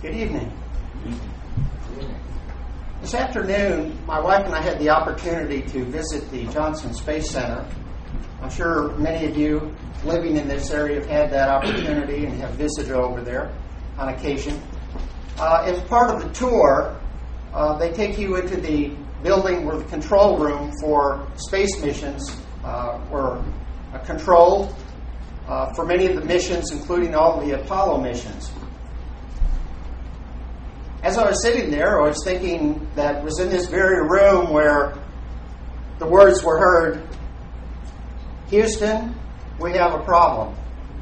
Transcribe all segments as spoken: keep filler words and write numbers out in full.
Good evening. This afternoon, my wife and I had the opportunity to visit the Johnson Space Center. I'm sure many of you living in this area have had that opportunity and have visited over there on occasion. Uh, as part of the tour, uh, they take you into the building where the control room for space missions uh, were uh, controlled uh, for many of the missions, including all the Apollo missions. As I was sitting there, I was thinking that it was in this very room where the words were heard, "Houston, we have a problem."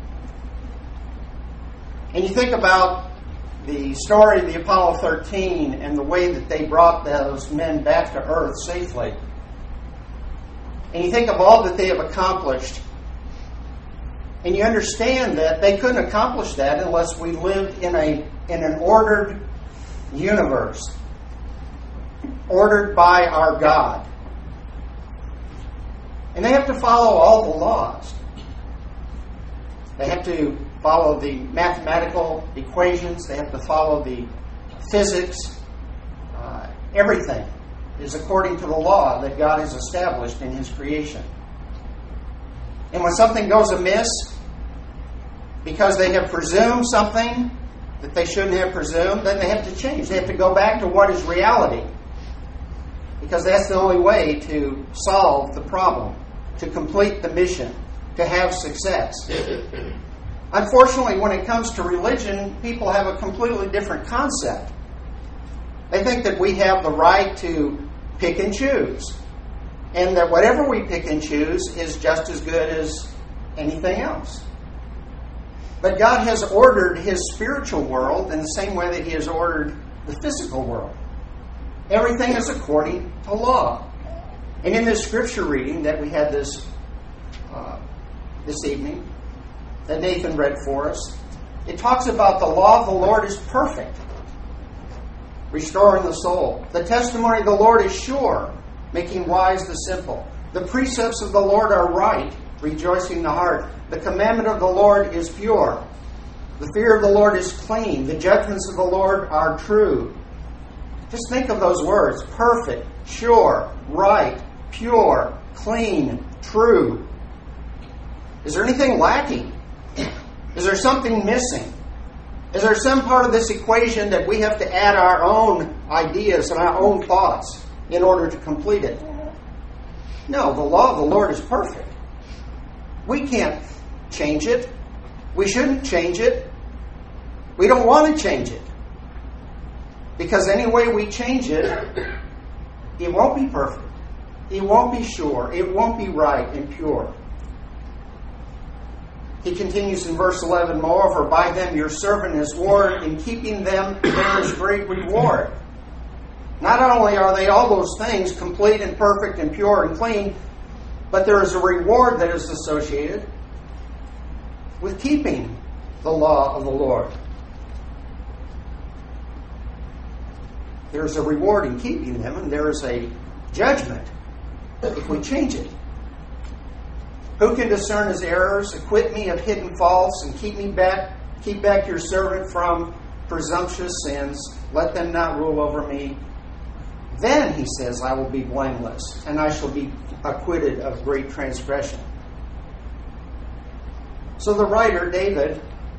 And you think about the story of the Apollo thirteen and the way that they brought those men back to Earth safely. And you think of all that they have accomplished. And you understand that they couldn't accomplish that unless we lived in a in an ordered universe, ordered by our God. And they have to follow all the laws. They have to follow the mathematical equations. They have to follow the physics. Uh, everything is according to the law that God has established in His creation. And when something goes amiss, because they have presumed something that they shouldn't have presumed, then they have to change. They have to go back to what is reality. Because that's the only way to solve the problem, to complete the mission, to have success. Unfortunately, when it comes to religion, people have a completely different concept. They think that we have the right to pick and choose, and that whatever we pick and choose is just as good as anything else. But God has ordered His spiritual world in the same way that He has ordered the physical world. Everything is according to law. And in this scripture reading that we had this uh, this evening, that Nathan read for us, it talks about the law of the Lord is perfect, restoring the soul. The testimony of the Lord is sure, making wise the simple. The precepts of the Lord are right, rejoicing the heart. The commandment of the Lord is pure. The fear of the Lord is clean. The judgments of the Lord are true. Just think of those words: perfect, sure, right, pure, clean, true. Is there anything lacking? Is there something missing? Is there some part of this equation that we have to add our own ideas and our own thoughts in order to complete it? No, the law of the Lord is perfect. We can't change it. We shouldn't change it. We don't want to change it. Because any way we change it, it won't be perfect. It won't be sure. It won't be right and pure. He continues in verse eleven, "Moreover, by them your servant is warned, in keeping them there is great reward." Not only are they all those things, complete and perfect and pure and clean, but there is a reward that is associated with keeping the law of the Lord. There is a reward in keeping them, and there is a judgment if we change it. Who can discern his errors? Acquit me of hidden faults, and keep me back, keep back your servant from presumptuous sins. Let them not rule over me. Then, he says, I will be blameless, and I shall be acquitted of great transgression. So the writer, David,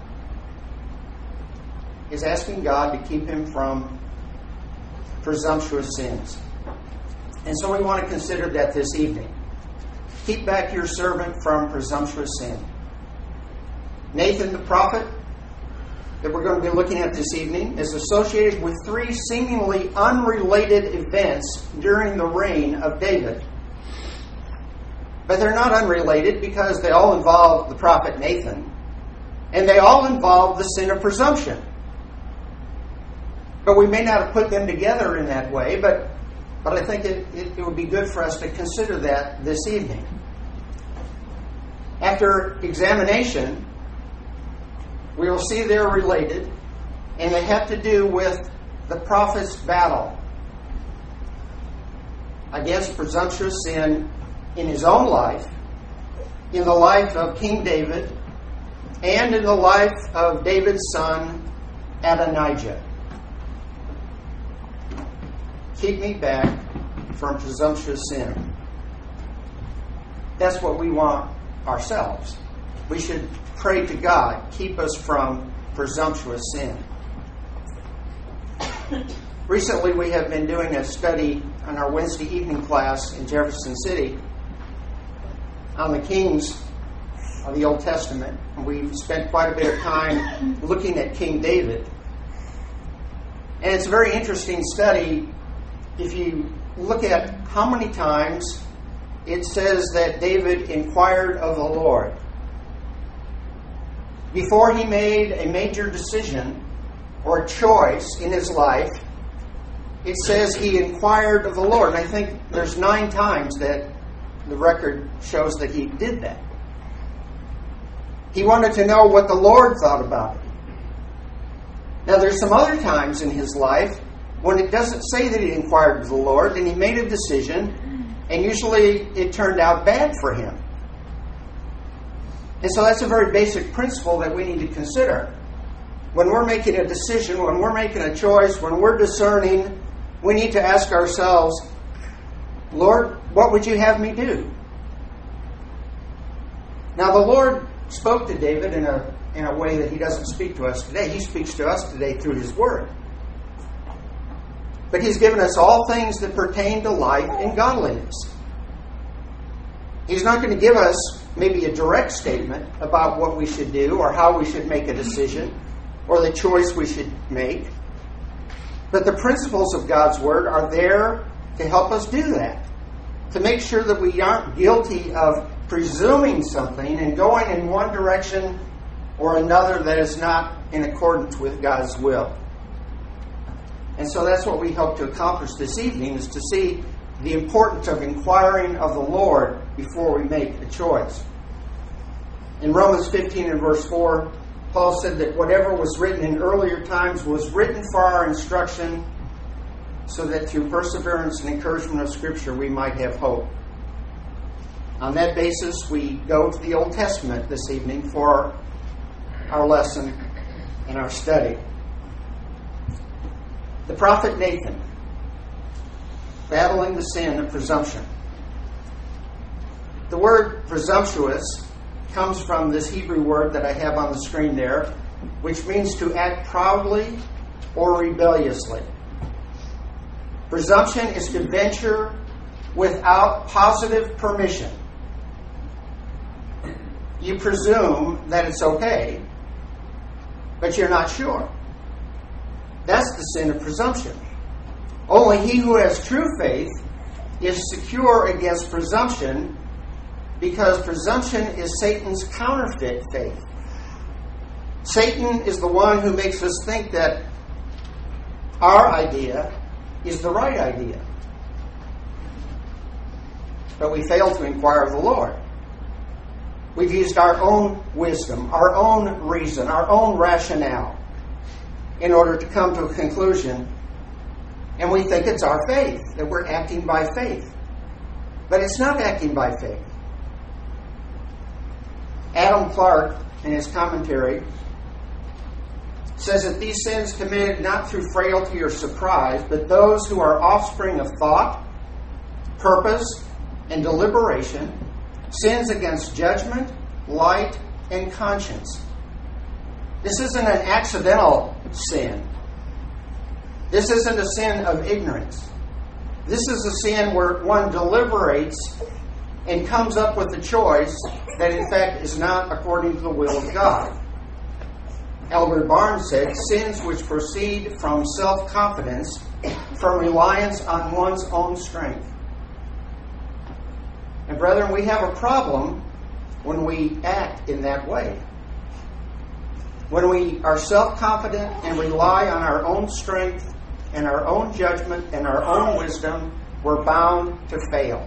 is asking God to keep him from presumptuous sins. And so we want to consider that this evening. Keep back your servant from presumptuous sin. Nathan the prophet, that we're going to be looking at this evening, is associated with three seemingly unrelated events during the reign of David. But they're not unrelated because they all involve the prophet Nathan, and they all involve the sin of presumption. But we may not have put them together in that way, but, but I think it, it, it would be good for us to consider that this evening. After examination, we will see they're related, and they have to do with the prophet's battle against presumptuous sin in his own life, in the life of King David, and in the life of David's son, Adonijah. keep me back from presumptuous sin. That's what we want ourselves. We should pray to God, keep us from presumptuous sin. Recently, we have been doing a study on our Wednesday evening class in Jefferson City on the kings of the Old Testament. And we've spent quite a bit of time looking at King David. And it's a very interesting study if you look at how many times it says that David inquired of the Lord. Before he made a major decision or choice in his life, it says he inquired of the Lord. And I think there's nine times that the record shows that he did that. He wanted to know what the Lord thought about it. Now, there's some other times in his life when it doesn't say that he inquired of the Lord, and he made a decision, and usually it turned out bad for him. And so that's a very basic principle that we need to consider. When we're making a decision, when we're making a choice, when we're discerning, we need to ask ourselves, Lord, what would you have me do? Now, the Lord spoke to David in a in a way that he doesn't speak to us today. He speaks to us today through his word. But he's given us all things that pertain to life and godliness. He's not going to give us maybe a direct statement about what we should do or how we should make a decision or the choice we should make. But the principles of God's word are there to help us do that. To make sure that we aren't guilty of presuming something and going in one direction or another that is not in accordance with God's will. And so that's what we hope to accomplish this evening, is to see the importance of inquiring of the Lord before we make a choice. In Romans fifteen and verse four, Paul said that whatever was written in earlier times was written for our instruction, so that through perseverance and encouragement of Scripture we might have hope. On that basis, we go to the Old Testament this evening for our lesson and our study. The prophet Nathan, battling the sin of presumption. The word presumptuous comes from this Hebrew word that I have on the screen there, which means to act proudly or rebelliously. Presumption is to venture without positive permission. You presume that it's okay, but you're not sure. That's the sin of presumption. Only he who has true faith is secure against presumption, because presumption is Satan's counterfeit faith. Satan is the one who makes us think that our idea is the right idea. But we fail to inquire of the Lord. We've used our own wisdom, our own reason, our own rationale in order to come to a conclusion. And we think it's our faith, that we're acting by faith. But it's not acting by faith. Adam Clark, in his commentary, says that these sins committed not through frailty or surprise, but those who are offspring of thought, purpose, and deliberation, sins against judgment, light, and conscience. This isn't an accidental sin. This isn't a sin of ignorance. This is a sin where one deliberates and comes up with a choice that in fact is not according to the will of God. Albert Barnes said, sins which proceed from self-confidence, from reliance on one's own strength. And brethren, we have a problem when we act in that way. When we are self-confident and rely on our own strength and our own judgment and our own wisdom, we're bound to fail.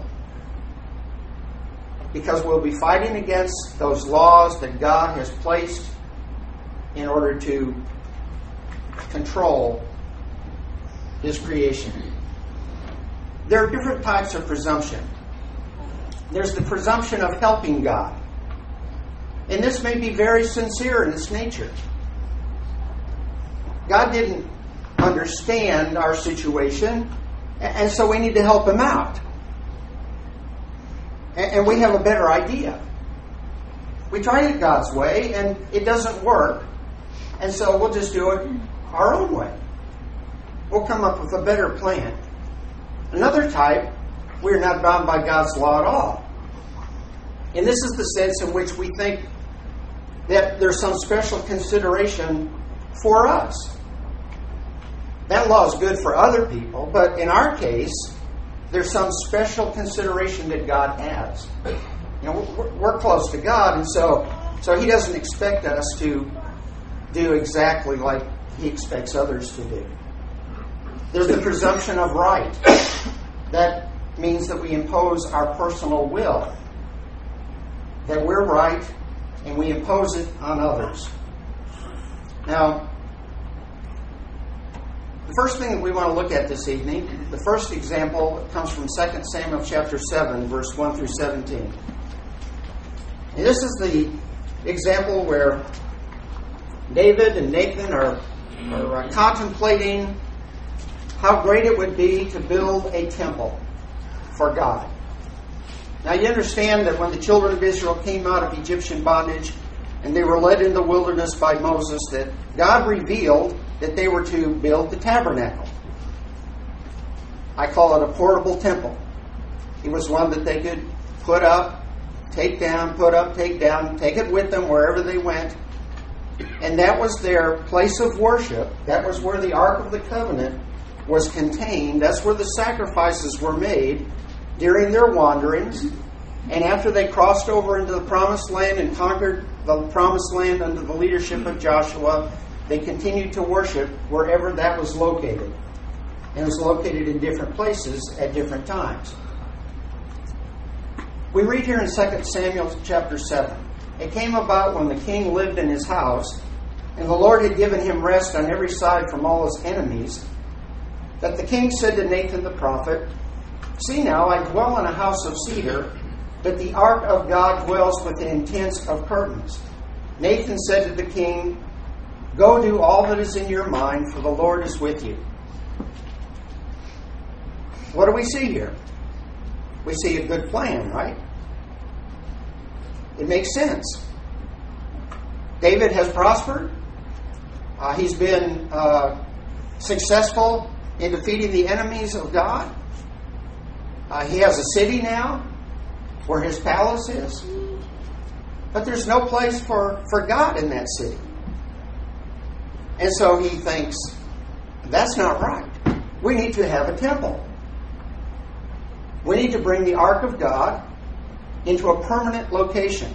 Because we'll be fighting against those laws that God has placed in order to control His creation. There are different types of presumption. There's the presumption of helping God. And this may be very sincere in its nature. God didn't understand our situation. And so we need to help him out. And we have a better idea. We tried it God's way, and it doesn't work. And so we'll just do it our own way. We'll come up with a better plan. Another type, we're not bound by God's law at all. And this is the sense in which we think that there's some special consideration for us. That law is good for other people, but in our case, there's some special consideration that God has. You know, we're, we're close to God, and so, so He doesn't expect us to do exactly like He expects others to do. There's the presumption of right. That means that we impose our personal will. That we're right, and we impose it on others. Now, the first thing that we want to look at this evening, the first example comes from Second Samuel chapter seven, verse one through seventeen. And this is the example where David and Nathan are, are contemplating how great it would be to build a temple for God. Now you understand that when the children of Israel came out of Egyptian bondage and they were led in the wilderness by Moses, that God revealed that they were to build the tabernacle. I call it a portable temple. It was one that they could put up, take down, put up, take down, take it with them wherever they went. And that was their place of worship. That was where the Ark of the Covenant was contained. That's where the sacrifices were made during their wanderings. And after they crossed over into the Promised Land and conquered the Promised Land under the leadership of Joshua, they continued to worship wherever that was located. And it was located in different places at different times. We read here in Second Samuel chapter seven. It came about when the king lived in his house, and the Lord had given him rest on every side from all his enemies, that the king said to Nathan the prophet, "See now, I dwell in a house of cedar, but the ark of God dwells within tents of curtains." Nathan said to the king, "Go do all that is in your mind, for the Lord is with you." What do we see here? We see a good plan, right? It makes sense. David has prospered. Uh, he's been uh, successful in defeating the enemies of God. Uh, he has a city now where his palace is. But there's no place for, for God in that city. And so he thinks, that's not right. We need to have a temple. We need to bring the Ark of God into a permanent location.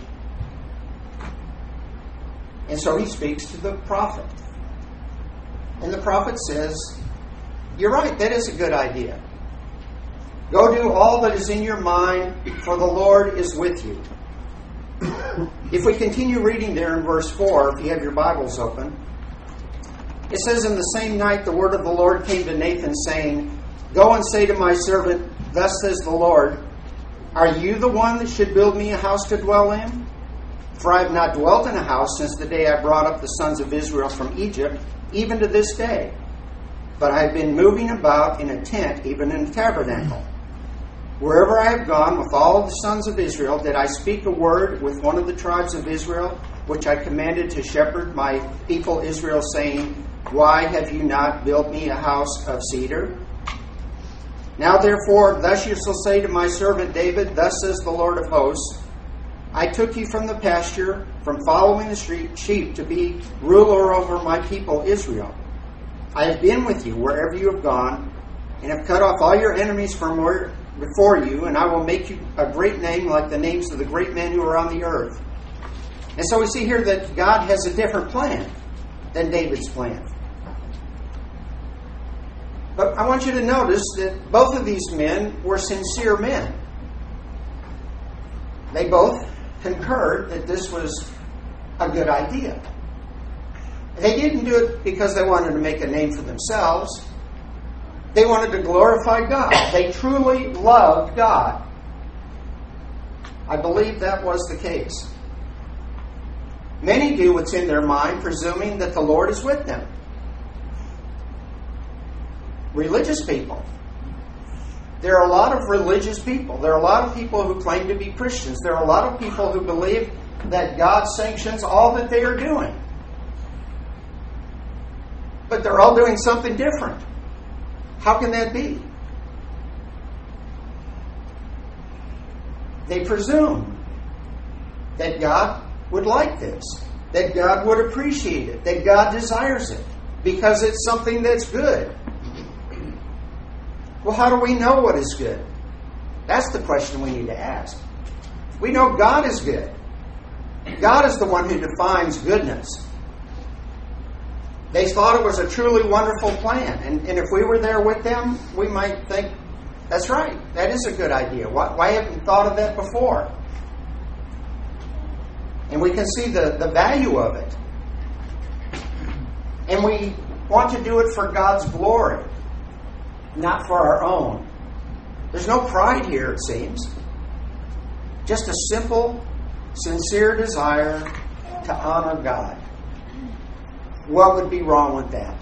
And so he speaks to the prophet. And the prophet says, "You're right, that is a good idea. Go do all that is in your mind, for the Lord is with you." If we continue reading there in verse four, if you have your Bibles open, it says, "In the same night the word of the Lord came to Nathan, saying, Go and say to my servant, Thus says the Lord, Are you the one that should build me a house to dwell in? For I have not dwelt in a house since the day I brought up the sons of Israel from Egypt, even to this day. But I have been moving about in a tent, even in a tabernacle. Wherever I have gone with all of the sons of Israel, did I speak a word with one of the tribes of Israel, which I commanded to shepherd my people Israel, saying, Why have you not built me a house of cedar? Now therefore, thus you shall say to my servant David, Thus says the Lord of hosts, I took you from the pasture, from following the sheep, to be ruler over my people Israel. I have been with you wherever you have gone, and have cut off all your enemies from where, before you, and I will make you a great name like the names of the great men who are on the earth." And so we see here that God has a different plan than David's plan. But I want you to notice that both of these men were sincere men. They both concurred that this was a good idea. They didn't do it because they wanted to make a name for themselves. They wanted to glorify God. They truly loved God. I believe that was the case. Many do what's in their mind, presuming that the Lord is with them. Religious people There are a lot of religious people. There are a lot of people who claim to be Christians. There are a lot of people who believe that God sanctions all that they are doing. But they're all doing something different. How can that be? They presume that God would like this, that God would appreciate it, that God desires it, because it's something that's good. Well, how do we know what is good? That's the question we need to ask. We know God is good. God is the one who defines goodness. They thought it was a truly wonderful plan. And, and if we were there with them, we might think, that's right, that is a good idea. Why, why haven't we thought of that before? And we can see the, the value of it. And we want to do it for God's glory, not for our own. There's no pride here, it seems. Just a simple, sincere desire to honor God. What would be wrong with that?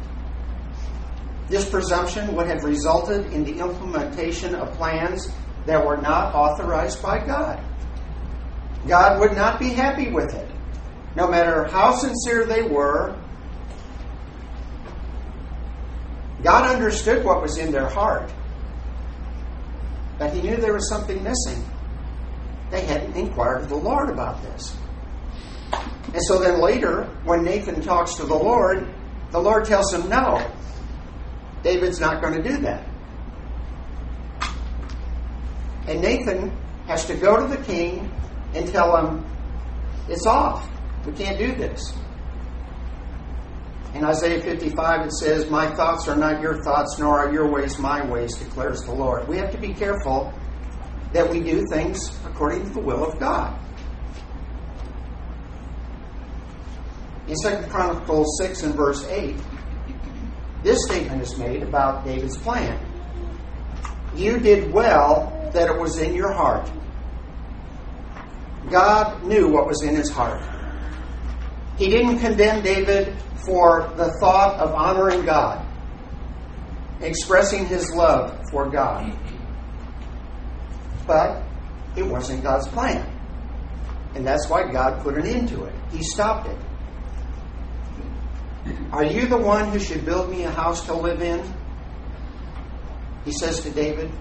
This presumption would have resulted in the implementation of plans that were not authorized by God. God would not be happy with it. No matter how sincere they were, God understood what was in their heart. But He knew there was something missing. They hadn't inquired of the Lord about this. And so then later, when Nathan talks to the Lord, the Lord tells him, no, David's not going to do that. And Nathan has to go to the king and tell him, it's off. We can't do this. In Isaiah fifty-five it says, my thoughts are not your thoughts, nor are your ways my ways, declares the Lord. We have to be careful that we do things according to the will of God. In Second Chronicles six and verse eight, this statement is made about David's plan. You did well that it was in your heart. God knew what was in his heart. He didn't condemn David for the thought of honoring God, expressing his love for God. But it wasn't God's plan. And that's why God put an end to it. He stopped it. Are you the one who should build me a house to live in? He says to David.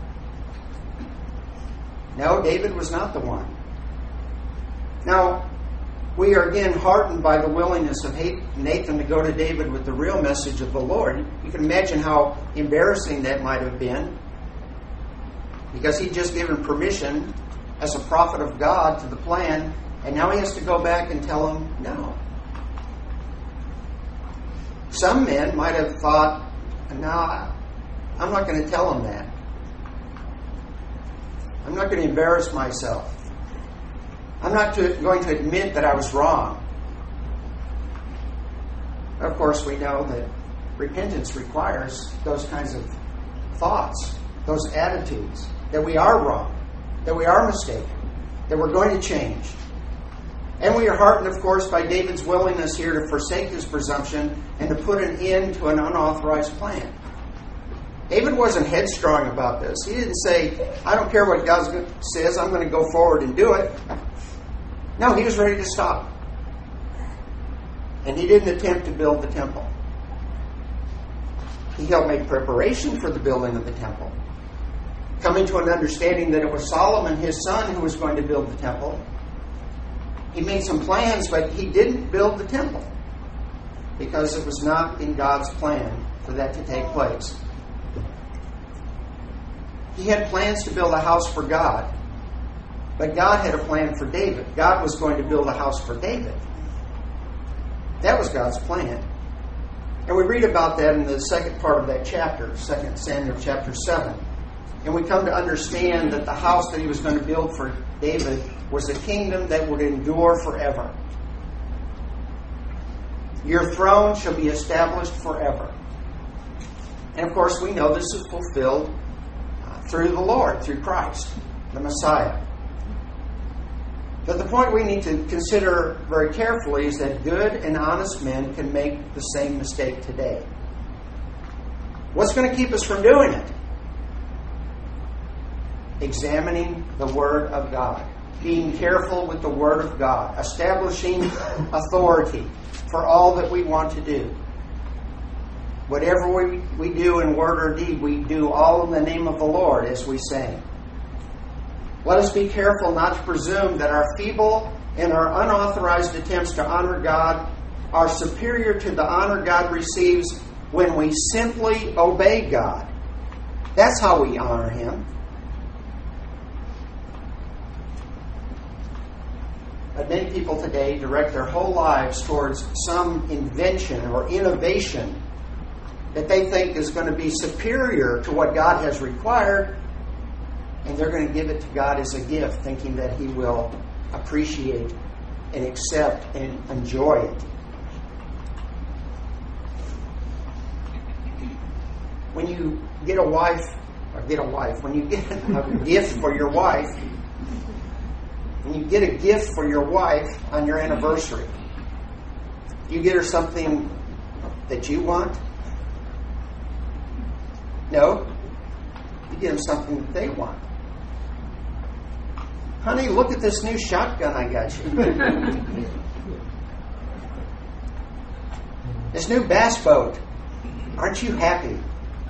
No, David was not the one. Now, we are again heartened by the willingness of Nathan to go to David with the real message of the Lord. You can imagine how embarrassing that might have been, because he'd just given permission as a prophet of God to the plan, and now he has to go back and tell him no. Some men might have thought, no, I'm not going to tell him that. I'm not going to embarrass myself. I'm not to, going to admit that I was wrong. Of course, we know that repentance requires those kinds of thoughts, those attitudes, that we are wrong, that we are mistaken, that we're going to change. And we are heartened, of course, by David's willingness here to forsake his presumption and to put an end to an unauthorized plan. David wasn't headstrong about this. He didn't say, I don't care what God says, I'm going to go forward and do it. No, he was ready to stop. And he didn't attempt to build the temple. He helped make preparation for the building of the temple, coming to an understanding that it was Solomon, his son, who was going to build the temple. He made some plans, but he didn't build the temple because it was not in God's plan for that to take place. He had plans to build a house for God, but God had a plan for David. God was going to build a house for David. That was God's plan. And we read about that in the second part of that chapter, Second Samuel chapter seven. And we come to understand that the house that he was going to build for David was a kingdom that would endure forever. Your throne shall be established forever. And of course, we know this is fulfilled uh, through the Lord, through Christ, the Messiah. But the point we need to consider very carefully is that good and honest men can make the same mistake today. What's going to keep us from doing it? examining the Word of God, being careful with the Word of God, establishing authority for all that we want to do. Whatever we, we do in word or deed, we do all in the name of the Lord, as we say. Let us be careful not to presume that our feeble and our unauthorized attempts to honor God are superior to the honor God receives when we simply obey God. That's how we honor Him. But many people today direct their whole lives towards some invention or innovation that they think is going to be superior to what God has required, and they're going to give it to God as a gift, thinking that He will appreciate and accept and enjoy it. When you get a wife, or get a wife, when you get a gift for your wife, when you get a gift for your wife on your anniversary, you get her something that you want? No. You get them something that they want. Honey, look at this new shotgun I got you. This new bass boat. Aren't you happy?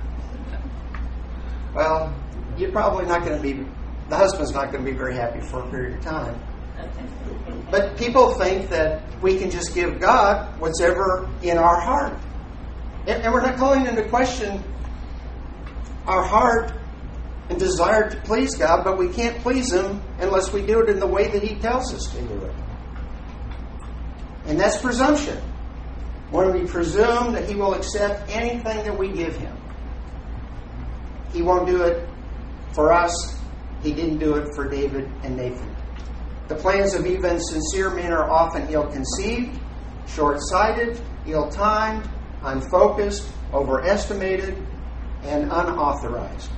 Well, you're probably not going to be, the husband's not going to be very happy for a period of time. But people think that we can just give God what's ever in our heart. And, and we're not calling into question our heart and desire to please God, but we can't please Him unless we do it in the way that He tells us to do it. And that's presumption. When we presume that He will accept anything that we give Him. He won't do it for us. He didn't do it for David and Nathan. The plans of even sincere men are often ill-conceived, short-sighted, ill-timed, unfocused, overestimated, and unauthorized.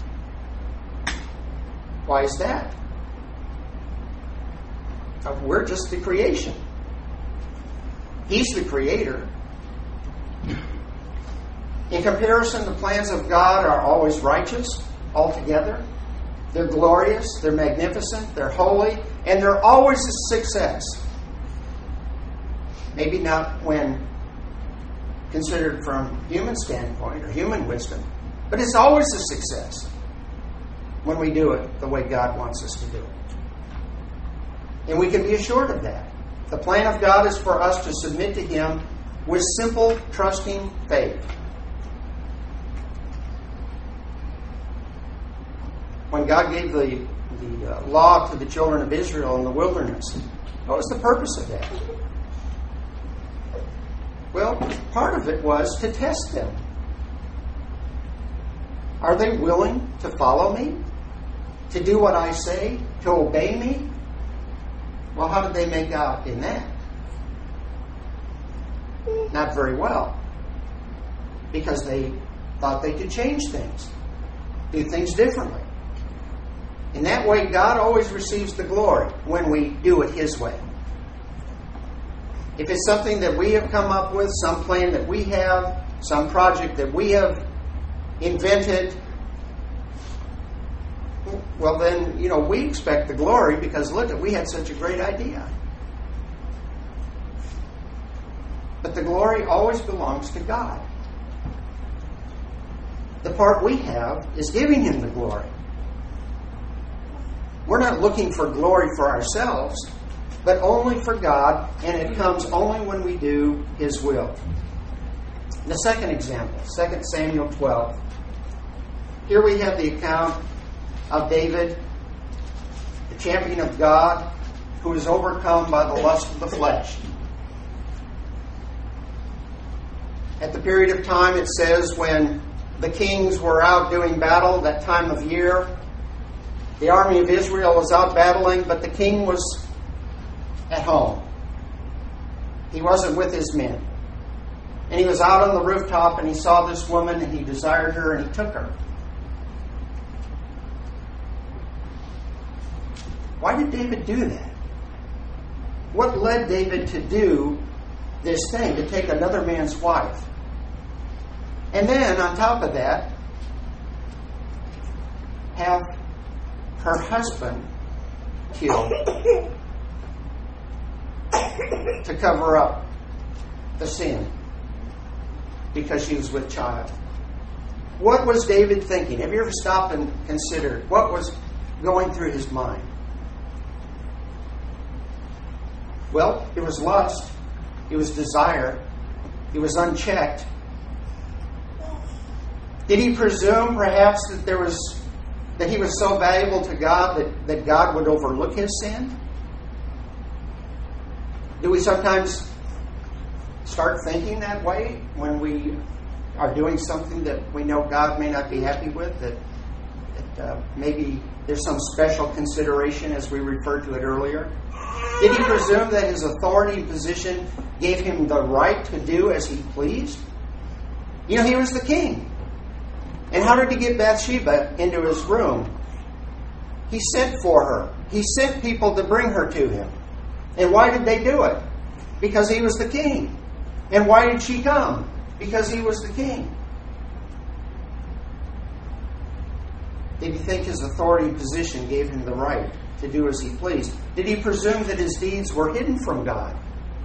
Why is that? We're just the creation. He's the creator. In comparison, the plans of God are always righteous, altogether. They're glorious, they're magnificent, they're holy, and they're always a success. Maybe not when considered from human standpoint or human wisdom, but it's always a success when we do it the way God wants us to do it. And we can be assured of that. The plan of God is for us to submit to Him with simple, trusting faith. When God gave the, the uh, law to the children of Israel in the wilderness, what was the purpose of that? Well, part of it was to test them. Are they willing to follow me? To do what I say? To obey me? Well, how did they make out in that? Not very well. Because they thought they could change things. Do things differently. In that way, God always receives the glory when we do it His way. If it's something that we have come up with, some plan that we have, some project that we have invented, well then, you know, we expect the glory because look, we had such a great idea. But the glory always belongs to God. The part we have is giving Him the glory. We're not looking for glory for ourselves, but only for God, and it comes only when we do His will. The second example, Second Samuel twelve. Here we have the account of David, the champion of God, who is overcome by the lust of the flesh. At the period of time, it says, when the kings were out doing battle, that time of year, the army of Israel was out battling, but the king was at home. He wasn't with his men. And he was out on the rooftop and he saw this woman and he desired her and he took her. Why did David do that? What led David to do this thing, to take another man's wife? And then, on top of that, have her husband killed to cover up the sin because she was with child. What was David thinking? Have you ever stopped and considered what was going through his mind? Well, it was lust. It was desire. It was unchecked. Did he presume perhaps that there was that he was so valuable to God that, that God would overlook his sin? Do we sometimes start thinking that way when we are doing something that we know God may not be happy with? That, that uh, maybe there's some special consideration, as we referred to it earlier? Did he presume that his authority and position gave him the right to do as he pleased? You know, he was the king. And how did he get Bathsheba into his room? He sent for her. He sent people to bring her to him. And why did they do it? Because he was the king. And why did she come? Because he was the king. Did he think his authority and position gave him the right to do as he pleased? Did he presume that his deeds were hidden from God?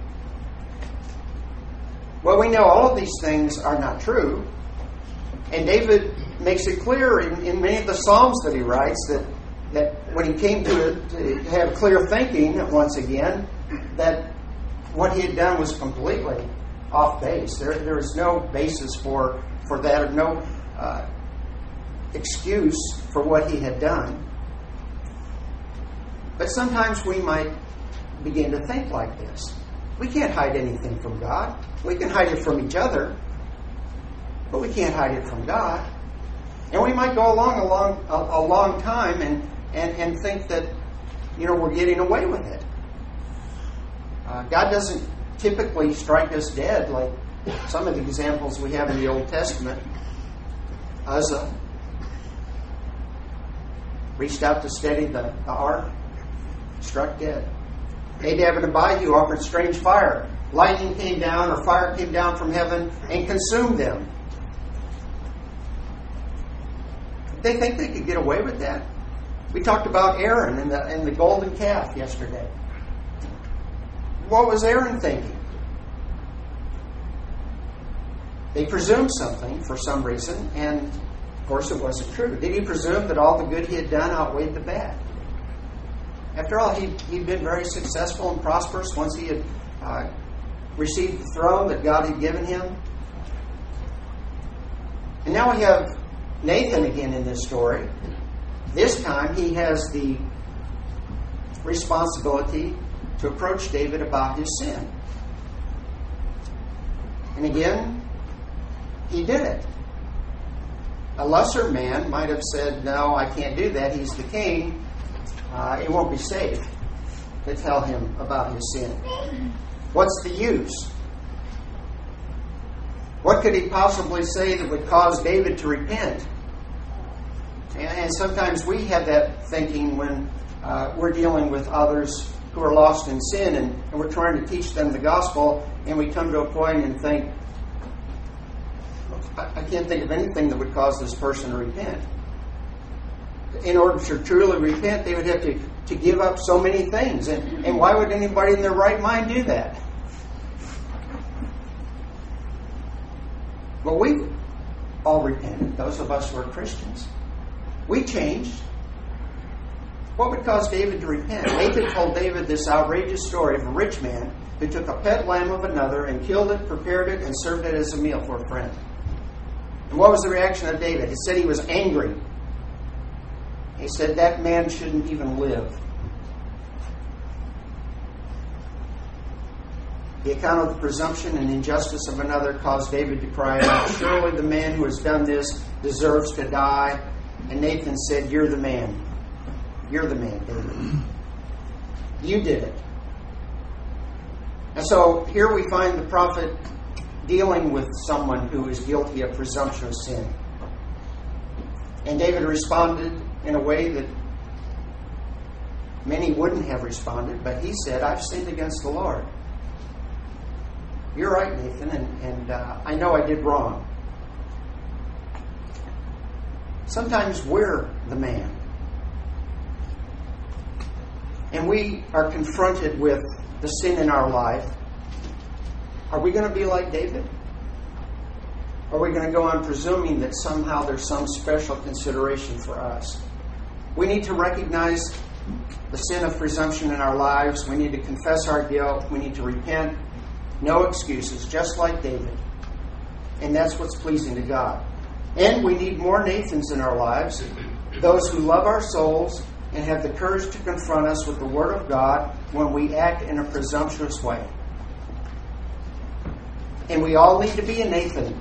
Well, we know all of these things are not true. And David makes it clear in, in many of the Psalms that he writes that, that when he came to, to have clear thinking once again, that what he had done was completely off base. There, there was no basis for, for that, or no uh, excuse for what he had done. But sometimes we might begin to think like this. We can't hide anything from God. We can hide it from each other, but we can't hide it from God. And we might go along a long, a, a long time and, and, and think that, you know, we're getting away with it. Uh, God doesn't typically strike us dead like some of the examples we have in the Old Testament. Uzzah reached out to steady the, the ark, struck dead. Nadab and Abihu offered strange fire. Lightning came down, or fire came down from heaven and consumed them. They think they could get away with that. We talked about Aaron and the, and the golden calf yesterday. What was Aaron thinking? They presumed something for some reason, and of course it wasn't true. Did he presume that all the good he had done outweighed the bad? After all, he, he'd been very successful and prosperous once he had uh, received the throne that God had given him. And now we have Nathan again in this story. This time he has the responsibility to approach David about his sin. And again, he did it. A lesser man might have said, no, I can't do that. He's the king. Uh, it won't be safe to tell him about his sin. What's the use? What could he possibly say that would cause David to repent? And, and sometimes we have that thinking when uh, we're dealing with others who are lost in sin, and, and we're trying to teach them the gospel, and we come to a point and think, I, I can't think of anything that would cause this person to repent. In order to truly repent, they would have to, to give up so many things. And, and why would anybody in their right mind do that? But we've all repented, those of us who are Christians. We changed. What would cause David to repent? Nathan told David this outrageous story of a rich man who took a pet lamb of another and killed it, prepared it, and served it as a meal for a friend. And what was the reaction of David? He said he was angry. He said that man shouldn't even live. The account of the presumption and injustice of another caused David to cry out, surely the man who has done this deserves to die. And Nathan said, you're the man. You're the man, David. You did it. And so here we find the prophet dealing with someone who is guilty of presumptuous sin. And David responded in a way that many wouldn't have responded, but he said, I've sinned against the Lord. You're right, Nathan, and, and uh, I know I did wrong. Sometimes we're the man. and we are confronted with the sin in our life, are we going to be like David? Or are we going to go on presuming that somehow there's some special consideration for us? We need to recognize the sin of presumption in our lives. We need to confess our guilt. We need to repent. No excuses, just like David. And that's what's pleasing to God. And we need more Nathans in our lives, those who love our souls and have the courage to confront us with the Word of God when we act in a presumptuous way. And we all need to be a Nathan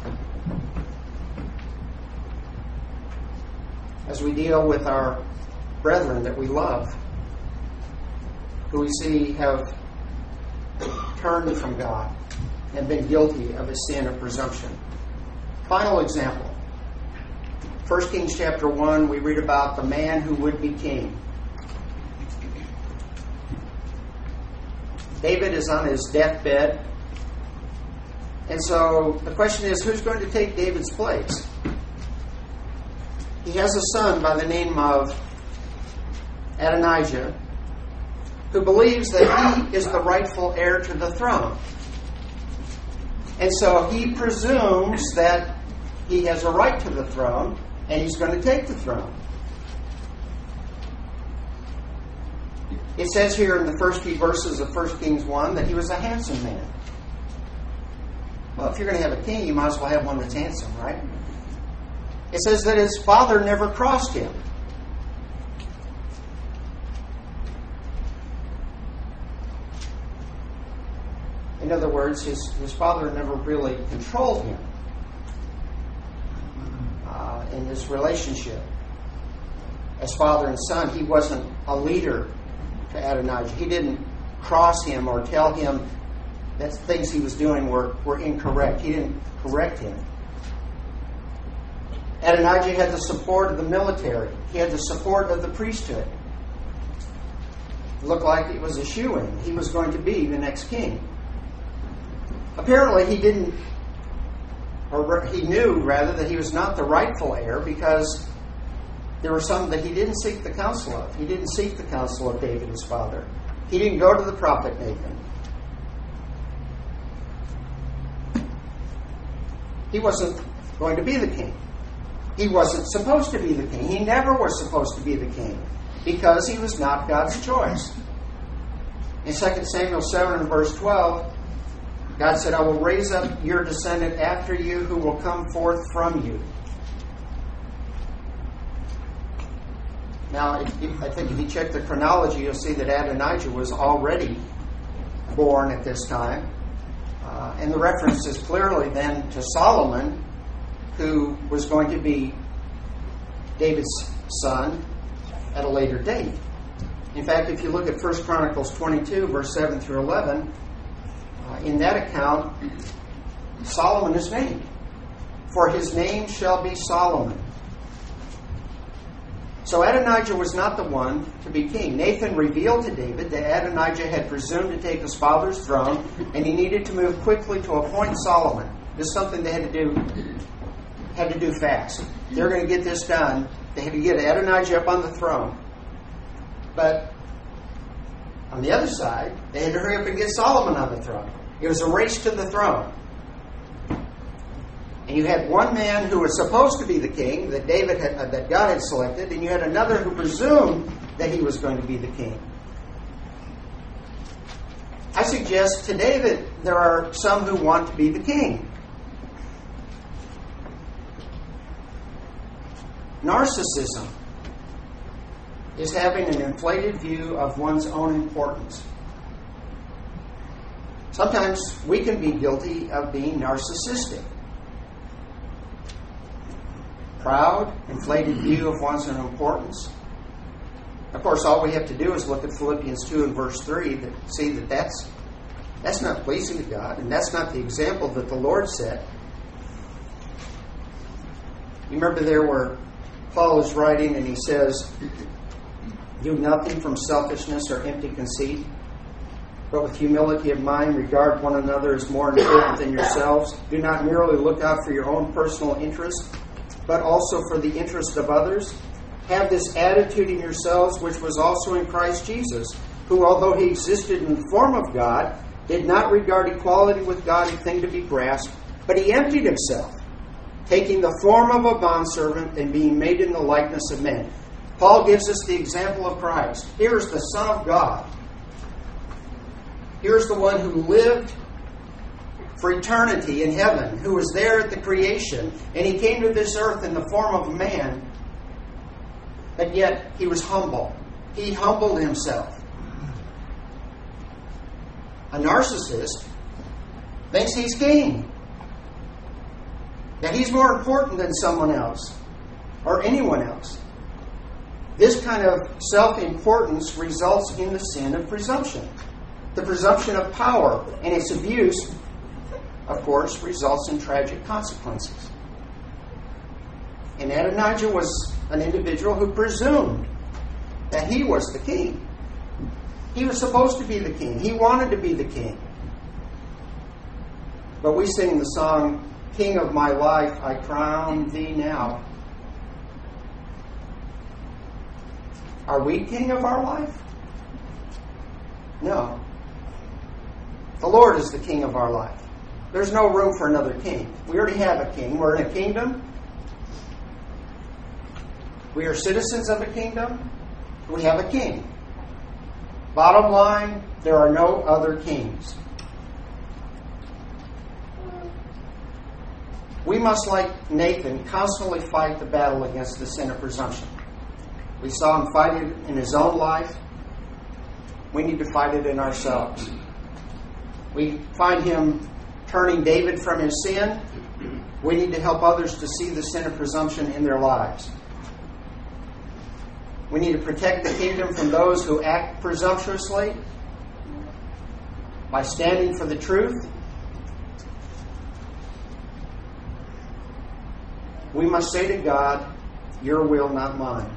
as we deal with our brethren that we love, who we see have turned from God and been guilty of a sin of presumption. Final example. First Kings chapter one, we read about the man who would be king. David is on his deathbed. And so the question is, who's going to take David's place? He has a son by the name of Adonijah, who believes that he is the rightful heir to the throne. And so he presumes that he has a right to the throne, and he's going to take the throne. It says here in the first few verses of First Kings one that he was a handsome man. Well, if you're going to have a king, you might as well have one that's handsome, right? It says that his father never crossed him. In other words, his, his father never really controlled him uh, in this relationship. As father and son, he wasn't a leader to Adonijah. He didn't cross him or tell him that things he was doing were, were incorrect. He didn't correct him. Adonijah had the support of the military. He had the support of the priesthood. It looked like it was a shoo-in. He was going to be the next king. Apparently he didn't, or he knew rather, that he was not the rightful heir, because there were some that he didn't seek the counsel of. He didn't seek the counsel of David, his father. He didn't go to the prophet Nathan. He wasn't going to be the king. He wasn't supposed to be the king. He never was supposed to be the king, because he was not God's choice. In Second Samuel seven and verse twelve, God said, I will raise up your descendant after you who will come forth from you. Now, if, if, I think if you check the chronology, you'll see that Adonijah was already born at this time. Uh, and the reference is clearly then to Solomon, who was going to be David's son at a later date. In fact, if you look at First Chronicles twenty-two, verse seven through eleven, uh, in that account, Solomon is named. For his name shall be Solomon. So Adonijah was not the one to be king. Nathan revealed to David that Adonijah had presumed to take his father's throne, and he needed to move quickly to appoint Solomon. This is something they had to do had to do fast. They were going to get this done. They had to get Adonijah up on the throne. But on the other side, they had to hurry up and get Solomon on the throne. It was a race to the throne. And you had one man who was supposed to be the king that David had, uh, that God had selected, and you had another who presumed that he was going to be the king. I suggest today that there are some who want to be the king. Narcissism is having an inflated view of one's own importance. Sometimes we can be guilty of being narcissistic. Proud, inflated view of one's own importance. Of course, all we have to do is look at Philippians two and verse three to see that that's, that's not pleasing to God, and that's not the example that the Lord set. You remember there where Paul is writing and he says, do nothing from selfishness or empty conceit, but with humility of mind regard one another as more important than yourselves. Do not merely look out for your own personal interest, but also for the interest of others. Have this attitude in yourselves, which was also in Christ Jesus, who, although he existed in the form of God, did not regard equality with God a thing to be grasped, but he emptied himself, taking the form of a bondservant and being made in the likeness of men. Paul gives us the example of Christ. Here's the Son of God. Here's the one who lived for eternity in heaven, who was there at the creation, and he came to this earth in the form of a man, and yet he was humble. He humbled himself. A narcissist thinks he's king, that he's more important than someone else or anyone else. This kind of self-importance results in the sin of presumption. The presumption of power and its abuse, of course, results in tragic consequences. And Adonijah was an individual who presumed that he was the king. He was supposed to be the king. He wanted to be the king. But we sing the song, King of my life, I crown thee now. Are we king of our life? No. The Lord is the king of our life. There's no room for another king. We already have a king. We're in a kingdom. We are citizens of a kingdom. We have a king. Bottom line, there are no other kings. We must, like Nathan, constantly fight the battle against the sin of presumption. We saw him fight it in his own life. We need to fight it in ourselves. We find him turning David from his sin. We need to help others to see the sin of presumption in their lives. We need to protect the kingdom from those who act presumptuously by standing for the truth. We must say to God, your will, not mine.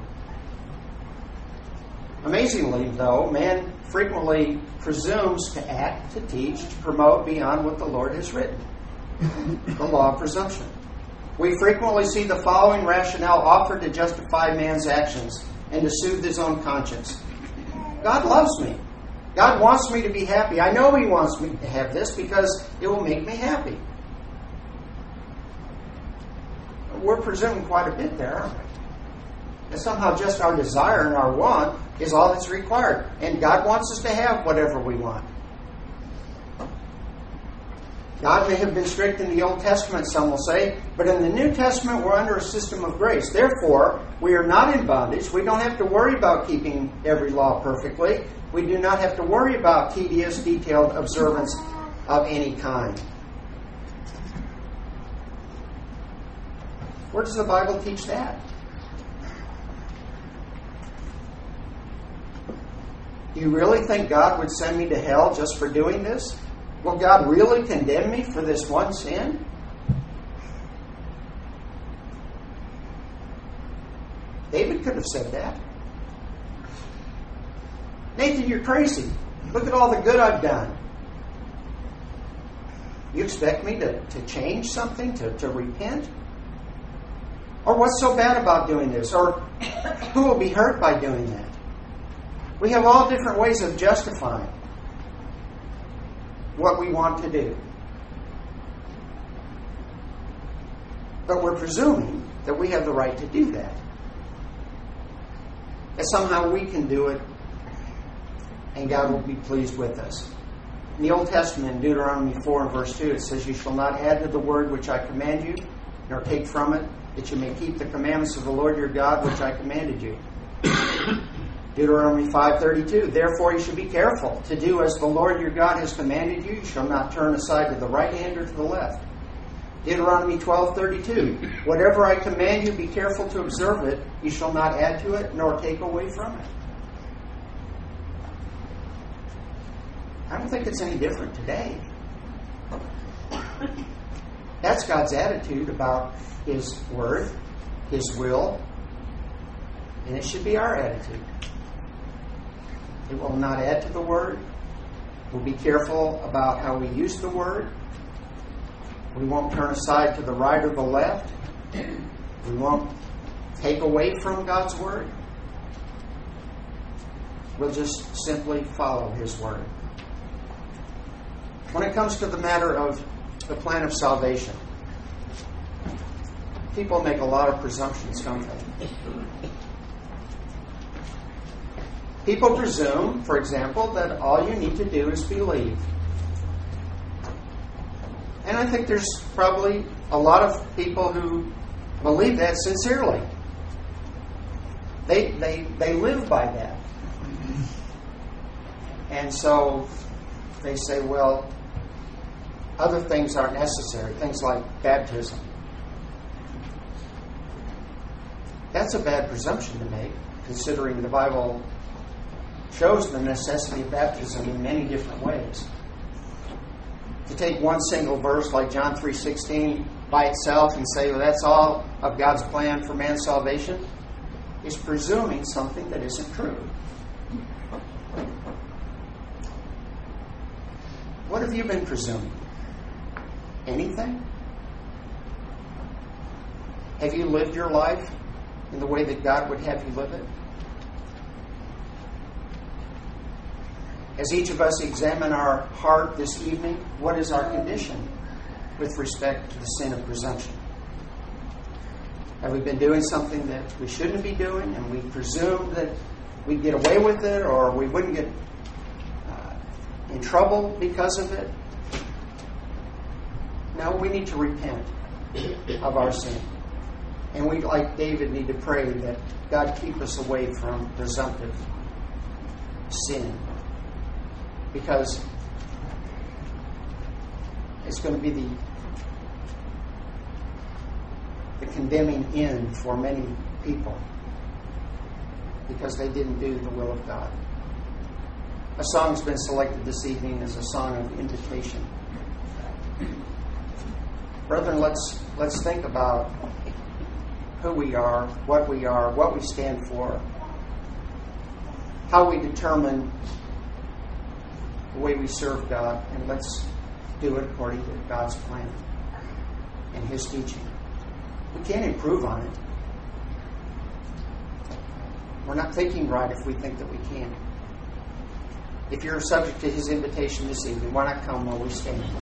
Amazingly, though, man frequently presumes to act, to teach, to promote beyond what the Lord has written. The law of presumption. We frequently see the following rationale offered to justify man's actions and to soothe his own conscience. God loves me. God wants me to be happy. I know He wants me to have this because it will make me happy. We're presuming quite a bit there, aren't we? That somehow just our desire and our want is all that's required. And God wants us to have whatever we want. God may have been strict in the Old Testament, some will say, but in the New Testament we're under a system of grace. Therefore, we are not in bondage. We don't have to worry about keeping every law perfectly. We do not have to worry about tedious, detailed observance of any kind. Where does the Bible teach that? Do you really think God would send me to hell just for doing this? Will God really condemn me for this one sin? David could have said that. Nathan, you're crazy. Look at all the good I've done. You expect me to, to change something, to, to repent? Or what's so bad about doing this? Or who will be hurt by doing that? We have all different ways of justifying what we want to do. But we're presuming that we have the right to do that. That somehow we can do it and God will be pleased with us. In the Old Testament, in Deuteronomy four and verse two, it says, you shall not add to the word which I command you, nor take from it, that you may keep the commandments of the Lord your God, which I commanded you. Deuteronomy five thirty-two, therefore you should be careful to do as the Lord your God has commanded you. You shall not turn aside to the right hand or to the left. Deuteronomy twelve thirty-two, whatever I command you, be careful to observe it. You shall not add to it, nor take away from it. I don't think it's any different today. That's God's attitude about His Word, His will, and it should be our attitude. It will not add to the Word. We'll be careful about how we use the Word. We won't turn aside to the right or the left. We won't take away from God's Word. We'll just simply follow His Word. When it comes to the matter of the plan of salvation, people make a lot of presumptions, don't they? People presume, for example, that all you need to do is believe. And I think there's probably a lot of people who believe that sincerely. They, they, they live by that. And so they say, well, other things aren't necessary, things like baptism. That's a bad presumption to make, considering the Bible shows the necessity of baptism in many different ways. To take one single verse like John three sixteen by itself and say, well, that's all of God's plan for man's salvation, is presuming something that isn't true. What have you been presuming? Anything? Have you lived your life in the way that God would have you live it? As each of us examine our heart this evening, what is our condition with respect to the sin of presumption? Have we been doing something that we shouldn't be doing, and we presume that we'd get away with it, or we wouldn't get uh, in trouble because of it? No, we need to repent of our sin. And we, like David, need to pray that God keep us away from presumptive sin. Because it's going to be the, the condemning end for many people because they didn't do the will of God. A song's been selected this evening as a song of invitation. Brethren, let's let's think about who we are, what we are, what we stand for, how we determine the way we serve God, and let's do it according to God's plan and His teaching. We can't improve on it. We're not thinking right if we think that we can. If you're subject to His invitation this evening, why not come while we stand?